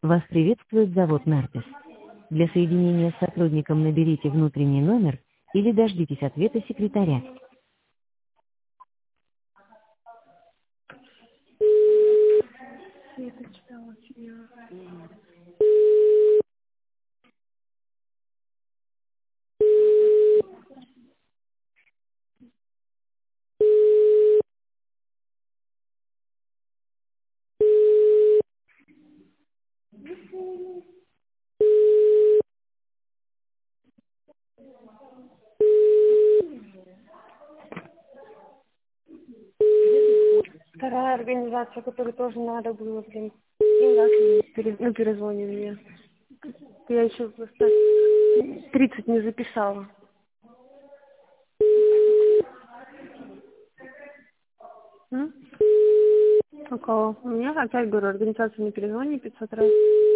Вас приветствует завод «Нартис». Для соединения с сотрудником наберите внутренний номер или дождитесь ответа секретаря. Светочка, очень. Вторая организация, которой тоже надо было, блин. И раз перезвонили мне. Я еще просто 30 не записала. У кого? У меня опять, говорю, организация не перезвонит 500 раз.